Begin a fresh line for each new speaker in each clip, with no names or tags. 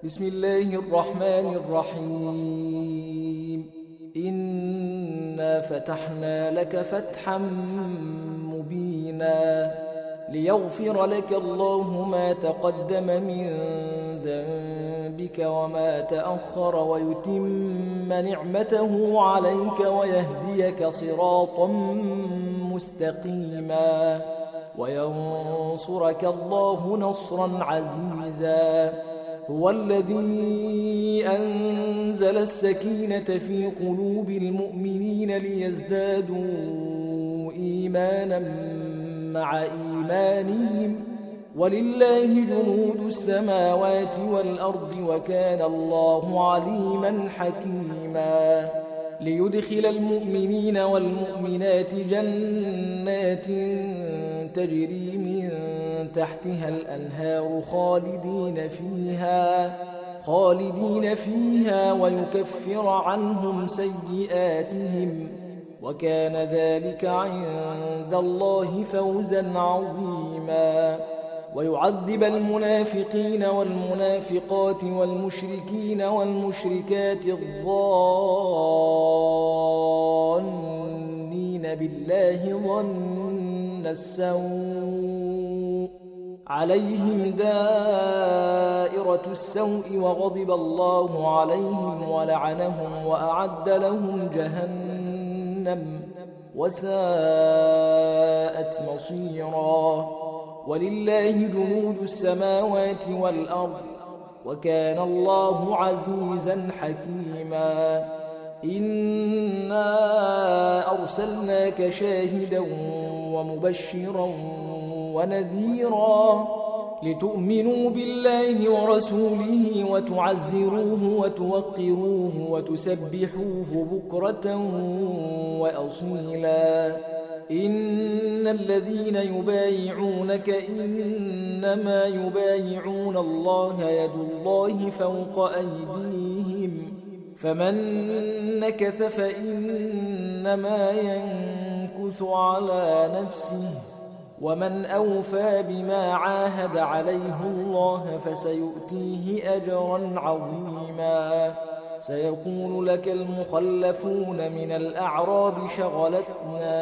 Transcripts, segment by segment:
بسم الله الرحمن الرحيم. إنا فتحنا لك فتحا مبينا ليغفر لك الله ما تقدم من ذنبك وما تأخر ويتم نعمته عليك ويهديك صراطا مستقيما وينصرك الله نصرا عزيزا. هو الذي أنزل السكينة في قلوب المؤمنين ليزدادوا إيمانا مع إيمانهم ولله جنود السماوات والأرض وكان الله عليما حكيما. ليدخل المؤمنين والمؤمنات جنات تجري من تحتها الأنهار خالدين فيها ويكفر عنهم سيئاتهم وكان ذلك عند الله فوزا عظيما. ويعذب المنافقين والمنافقات والمشركين والمشركات الظانين بالله ظن السوء عليهم دائرة السوء وغضب الله عليهم ولعنهم وأعد لهم جهنم وساءت مصيرا. ولله جنود السماوات والأرض وكان الله عزيزا حكيما. إنا أرسلناك شاهدا ومبشرا ونذيرا لتؤمنوا بالله ورسوله وتعزروه وتوقروه وتسبحوه بكرة وأصيلا. إن الذين يبايعونك إنما يبايعون الله يد الله فوق أيديهم فمن نكث فإنما ينكث على نفسه ومن أوفى بما عاهد عليه الله فسيؤتيه أجرا عظيما. سيقول لك المخلفون من الأعراب شغلتنا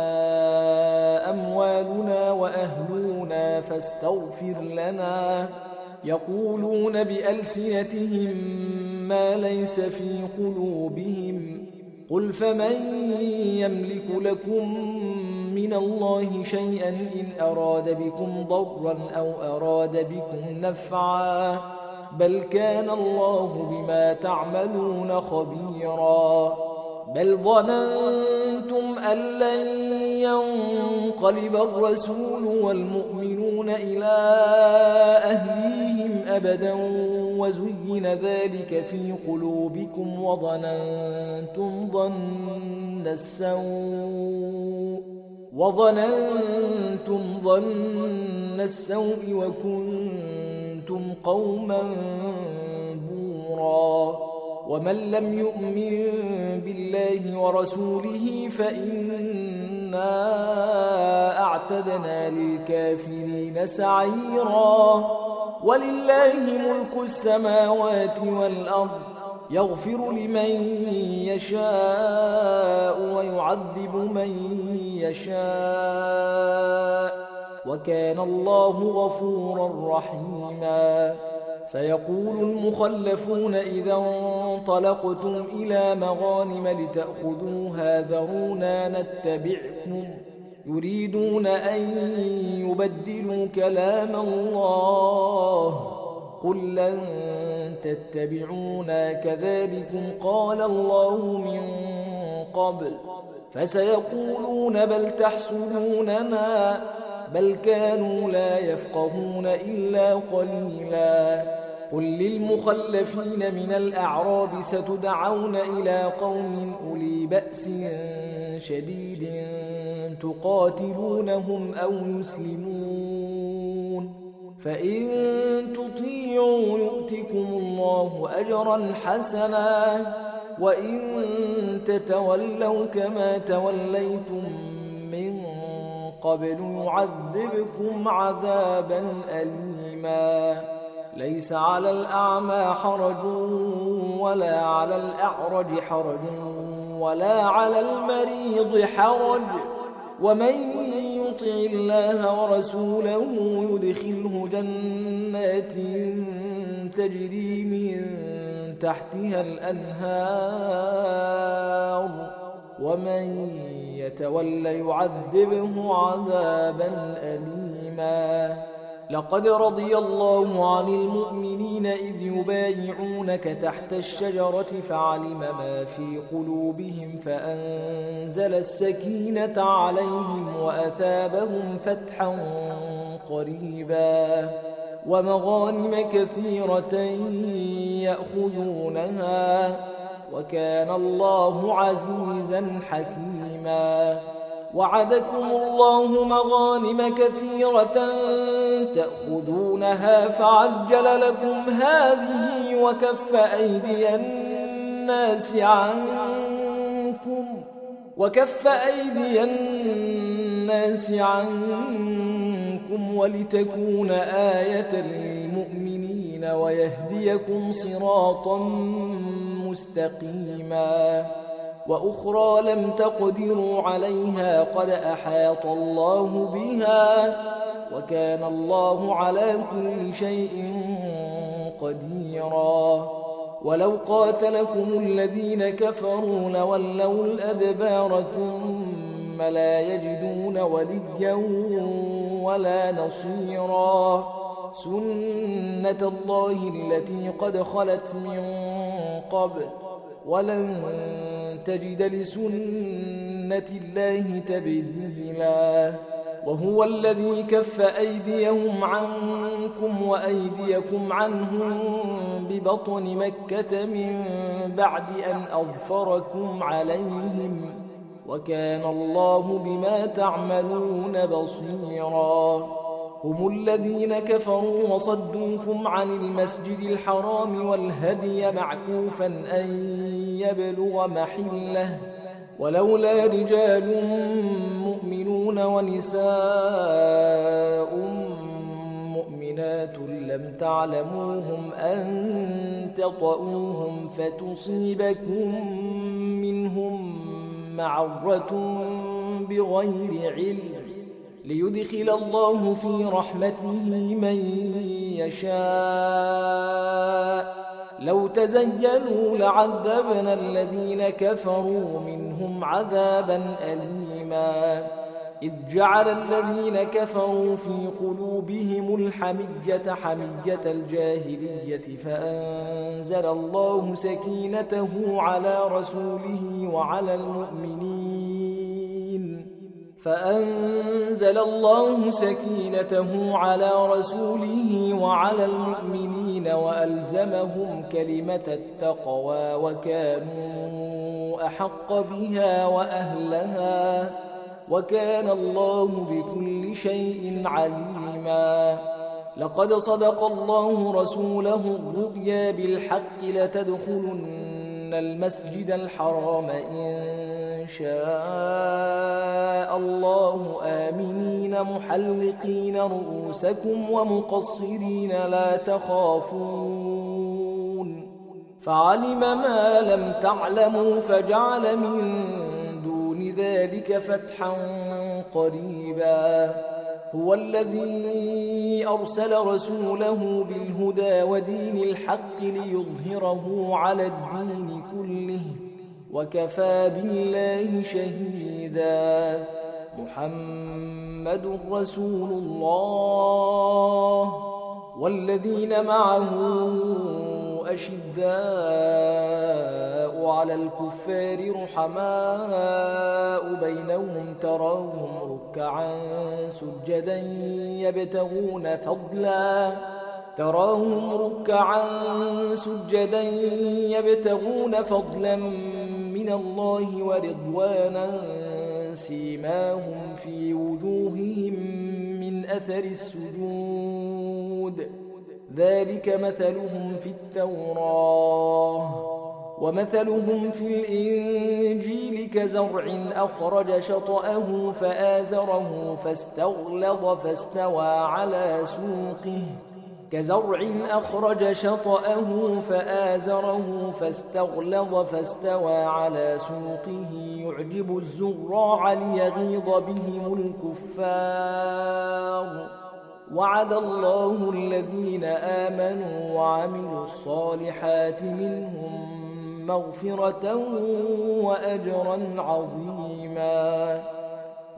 أموالنا وأهلنا فاستغفر لنا يقولون بألسنتهم ما ليس في قلوبهم قل فمن يملك لكم من الله شيئا إن أراد بكم ضرا أو أراد بكم نفعا بل كان الله بما تعملون خبيرا. بل ظننتم أن لن ينقلب الرسول والمؤمنون إلى أهليهم أبدا وزين ذلك في قلوبكم وظننتم ظن السوء وكنتم قوما بورا. ومن لم يؤمن بالله ورسوله فإنا أعتدنا للكافرين سعيرا. ولله ملك السماوات والأرض يغفر لمن يشاء ويعذب من يشاء وكان الله غفورا رحيما. سيقول المخلفون إذا انطلقتم إلى مغانم لتأخذوها ذرونا نتبعكم يريدون أن يبدلوا كلام الله قل لن تتبعونا كذلكم قال الله من قبل فسيقولون بل تحسدوننا بل كانوا لا يفقهون إلا قليلا. قل للمخلفين من الأعراب ستدعون إلى قوم أولي بأس شديد تقاتلونهم أو يسلمون فإن تطيعوا يؤتكم الله أجرا حسنا وإن تتولوا كما توليتم من قبل يعذبكم عذابا أليما. ليس على الأعمى حرج ولا على الأعرج حرج ولا على المريض حرج ومن يطع الله ورسوله يدخله جنات تجري من تحتها الأنهار ومن يتول يعذبه عذابا أليما. لقد رضي الله عن المؤمنين إذ يبايعونك تحت الشجرة فعلم ما في قلوبهم فأنزل السكينة عليهم وأثابهم فتحا قريبا ومغانم كثيرة يأخذونها وكان الله عزيزا حكيما. وعدكم الله مغانم كثيرة تأخذونها فعجل لكم هذه وكف أيدي الناس عنكم ولتكون آية للمؤمنين ويهديكم صراطا مستقيما. وأخرى لم تقدروا عليها قد أحاط الله بها وكان الله على كل شيء قديرا. ولو قاتلكم الذين كفروا لولوا الأدبار ثم لا يجدون وليا ولا نصيرا. سنة الله التي قد خلت من قبل ولن تجد لسنة الله تبديلا. وهو الذي كف أيديهم عنكم وأيديكم عنهم ببطن مكة من بعد أن أظفركم عليهم وكان الله بما تعملون بصيرا. هم الذين كفروا وصدوكم عن المسجد الحرام والهدي معكوفا أن يبلغ محله ولولا رجال مؤمنون ونساء مؤمنات لم تعلموهم أن تطؤوهم فتصيبكم منهم معرة بغير علم ليدخل الله في رحمته من يشاء. لو تزيلوا لعذبنا الذين كفروا منهم عذابا أليما. إذ جعل الذين كفروا في قلوبهم الحمية حمية الجاهلية فأنزل الله سكينته على رسوله وعلى المؤمنين وألزمهم كلمة التقوى وكانوا أحق بها وأهلها وكان الله بكل شيء عليما. لقد صدق الله رسوله الرؤيا بالحق لتدخلن المسجد الحرام إن شاء الله آمنين محلقين رؤوسكم ومقصرين لا تخافون فعلم ما لم تعلموا فجعل من دون ذلك فتحا قريبا. هو الذي أرسل رسوله بالهدى ودين الحق ليظهره على الدين كله وكفى بالله شهيدا. محمد رسول الله والذين معه أشداء على الكفار رحماء بينهم تراهم ركعا سجدا يبتغون فضلا من الله ورضوانا سيماهم في وجوههم من أثر السجود ذلك مثلهم في التوراة ومثلهم في الإنجيل كزرع أخرج شطأه فآزره فاستغلظ فاستوى على سوقه كزرع أخرج شطأه فآزره فاستغلظ فاستوى على سوقه يعجب الزراع ليغيظ بهم الكفار وعد الله الذين آمنوا وعملوا الصالحات منهم مغفرة وأجرا عظيما